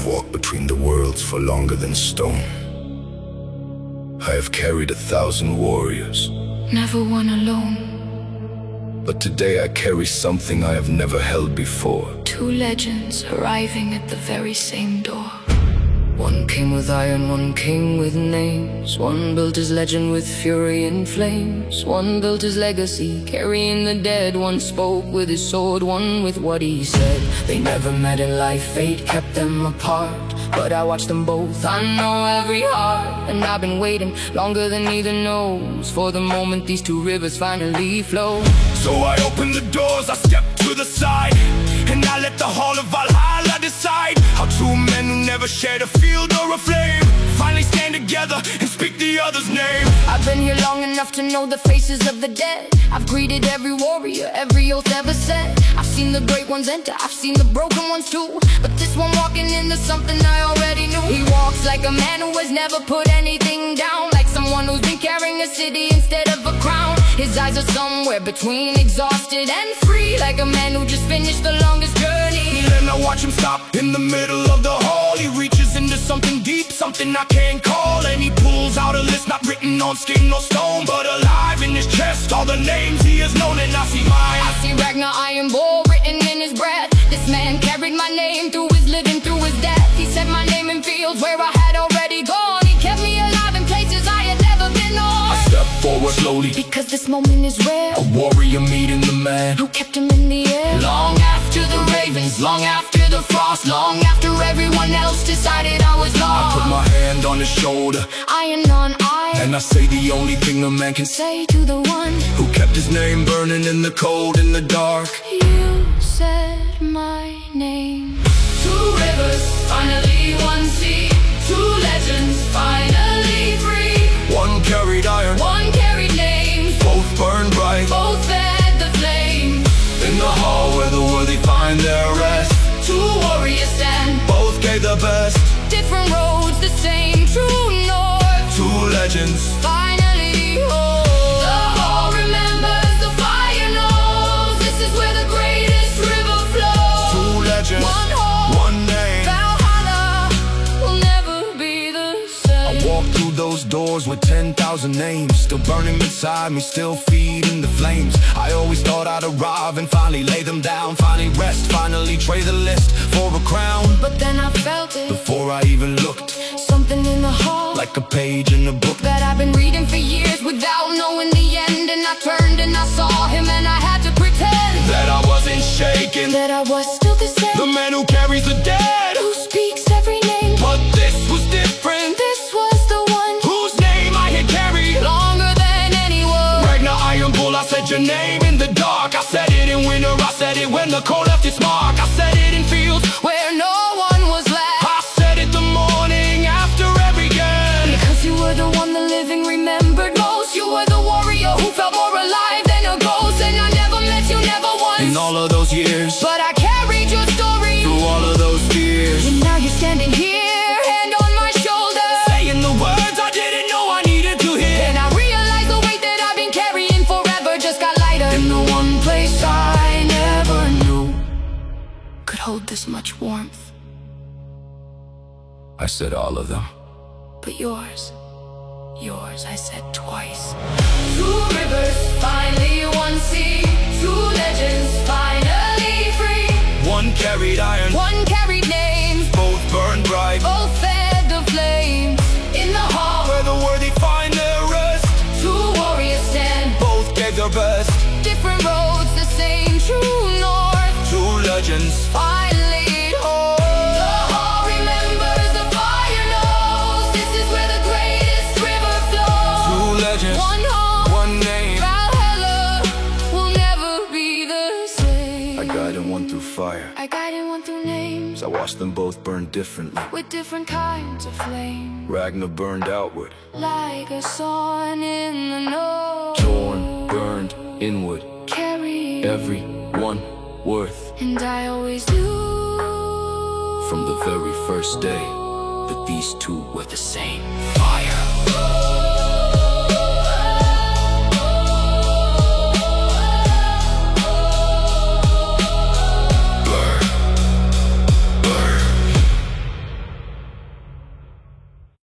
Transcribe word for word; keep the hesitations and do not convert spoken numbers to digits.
walked between the worlds for longer than stone. I have carried a thousand warriors, never one alone. But today I carry something I have never held before. Two legends arriving at the very same door. One came with iron, one came with names. One built his legend with fury and flames. One built his legacy, carrying the dead. One spoke with his sword, one with what he said. They never met in life, fate kept them apart. But I watched them both, I know every heart. And I've been waiting longer than either knows for the moment these two rivers finally flow. So I opened the doors, I stepped to the side, and I let the Hall of Valhalla decide how two men who never shared a field or a flame finally stand together and speak the other's name. I've been here long enough to know the faces of the dead. I've greeted every warrior, every oath ever said. I've seen the great ones enter, I've seen the broken ones too. But this one walking into something I already knew. He walks like a man who has never put anything down, like someone who's been carrying a city instead of a crown. His eyes are somewhere between exhausted and free, like a man who just finished the longest journey. Then I watch him stop in the middle of the hall. He reaches into something deep, something I can't call, and he pulls out a list not written on skin or stone, but alive in his chest, all the names he has known. And I see mine, I see Ragnar Iron Bull written in his breath. This man carried my name through his living, through his death. He said my name in fields where I had already gone. He kept me alive in places I had never been on. I step forward slowly, because this moment is rare. A warrior meeting the man who kept him in the air. Long after the ravens, long after the frost, long after everyone else decided I was lost. I put my hand on his shoulder, iron on iron, and I say the only thing a man can say to the one who kept his name burning in the cold, in the dark. You said my name. Two rivers, finally one sea. Two legends, finally free. One carried iron, one carried names. Both burned bright, both fed the flame. In the hall where the worthy find their rest, two warriors stand, both gave the best. Different roads, the same true north. Two legends, finally whole. The hall remembers, the fire knows. This is where the greatest river flows. Two legends, one hall, one name. Valhalla will never be the same. I walk through those doors with ten thousand names, still burning inside me, still feeding the flames. I always thought I'd arrive and finally lay them down, finally rest, finally trade the list for a crown. But then I felt it before I even looked, something in the hall, like a page in a book that I've been reading for years without knowing the end. And I turned and I saw him, and I had to pretend that I wasn't shaken, that I was still the same. The man who carries the dead, who speaks every name. But this was different. This was the one whose name I had carried longer than anyone. Ragnar Iron Bull, I said your name in the dark. I said it in winter, I said it when the cold left its mark. I said it in fields where no one was left. I said it the morning after every game. Because you were the one the living remembered most. You were the warrior who felt more alive than a ghost. And I never met you, never once, in all of those years, but I carried your story through all of those fears. And now you're standing here, hand on my shoulder, saying the words I didn't know I needed to hear. And I realized the weight that I've been carrying forever just got lighter in the one place I never knew could hold this much warmth. I said all of them, but yours, yours I said twice. Two rivers, finally one sea. Two legends, finally free. One carried iron, one carried names. Both burned bright, both fed the flames. In the hall where the worthy find their rest, two warriors stand, both gave their best. Different roads, the same true north. Two legends, finally whole. The hall remembers, the fire knows. This is where the greatest river flows. Two legends, one hall, one name. Valhalla will never be the same. I guided one through fire, I guided one through names. I watched them both burn differently, with different kinds of flame. Ragnar burned outward, like a sun in the north. torn, burned inward, carry every one worth. And I always knew from the very first day that these two were the same. Fire.